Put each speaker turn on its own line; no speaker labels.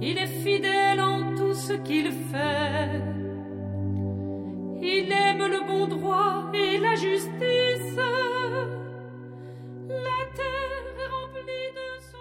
Il est fidèle en tout ce qu'il fait. Il aime le bon droit et la justice. La terre est remplie de